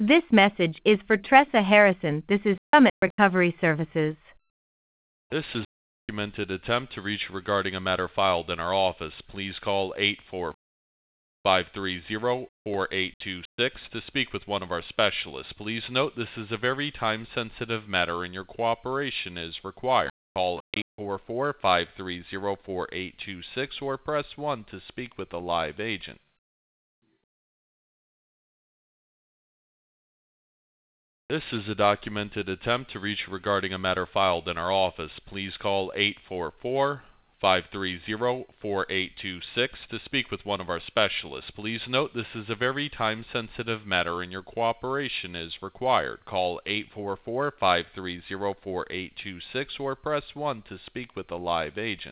This message is for Tressa Harrison. This is Summit Recovery Services. This is a documented attempt to reach regarding a matter filed in our office. Please call 84530-4826 to speak with one of our specialists. Please note this is a very time-sensitive matter and your cooperation is required. Call 844-530-4826 or press 1 to speak with a live agent. This is a documented attempt to reach regarding a matter filed in our office. Please call 844-530-4826 to speak with one of our specialists. Please note this is a very time-sensitive matter and your cooperation is required. Call 844-530-4826 or press 1 to speak with a live agent.